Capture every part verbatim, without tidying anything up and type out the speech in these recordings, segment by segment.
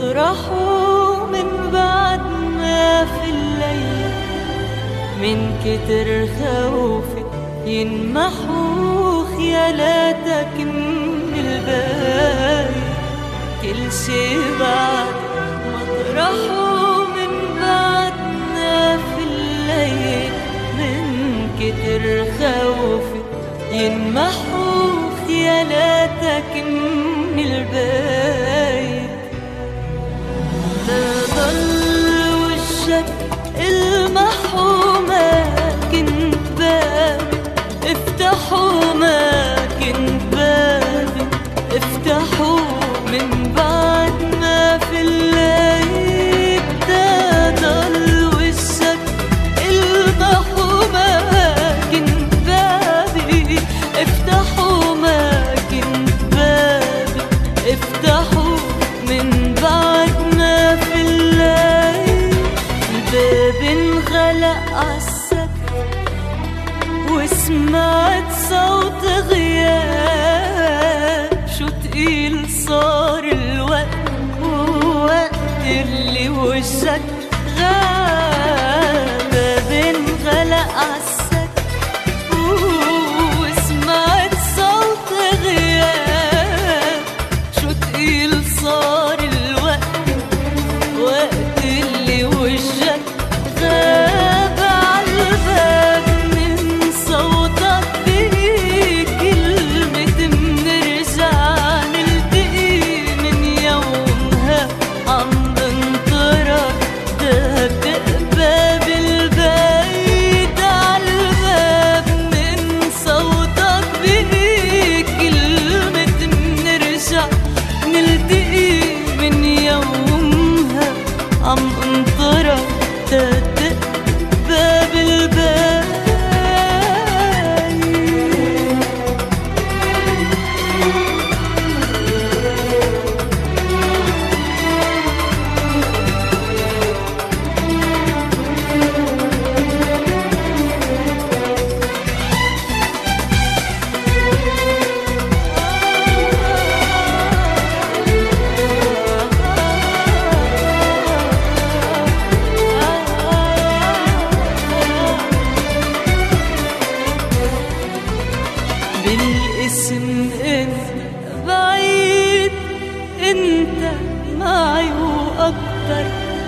مطرحه من بعد ما في الليل من كتر خوفي ينمحوا خيالاتك من الباقي. كل شي بعد مطرحه من بعد ما في الليل من كتر خوفي ينمحوا خيالاتك من البيت. تضل وشك المحو ما كنت بابي افتحوا، ما كنت بابي افتحوا من بعد ما في الليل. تضل وشك المحو ما كنت بابي افتحوا، ما كنت بابي افتحوا من بعد ما في الليل. باب انغلق عالسقف وسمعت صوت غياب. شو تقيل صار الوقت، ووقت اللي وشك غاب. باب انغلق عالسقف وسمعت صوت غياب. شو تقيل صار الوقت، وقت اللي وشك غاب. عالباب من صوتك في كلمة منرجع نلتقي. من يومها عم بنطرك دق باب البيت. عالباب من صوتك في كلمة منرجع نلتقي. من يومها عم انطرك تدق باب البيت. بالاسم انت بعيد، انت معي واكتر.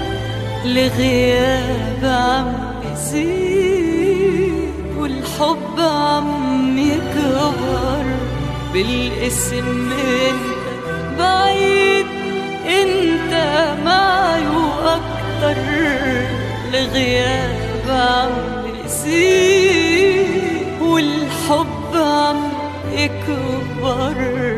الغياب عم بيزيد والحب عم يكبر. بالاسم انت بعيد، انت معي واكتر. الغياب عم بيزيد والحب عم يكبر.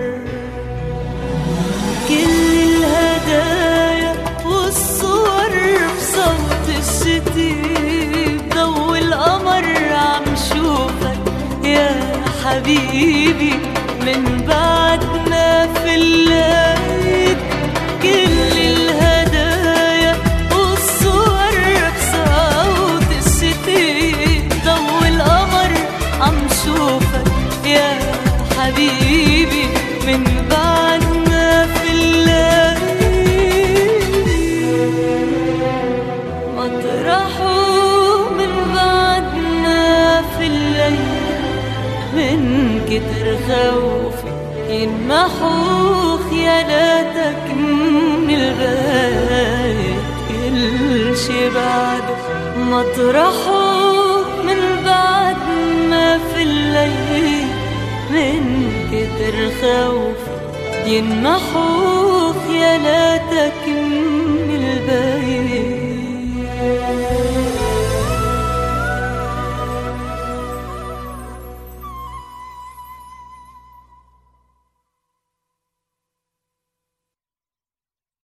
كل الهدايا والصور بصوت الشتي. بضوء القمر عم شوفك يا حبيبي من بعد ما في الليل. كل الهدايا والصور بصوت الشتي. بضوء القمر عم شوفك يا حبيبي من بعد ما في الليل. مطرحه من بعد ما في الليل من كتر خوفي ينمحوا خيالاتك من البيت. كل شي بعده مطرحه من بعد ما في الليل من كتر خوف ينمحوا خيالاتك من البيت.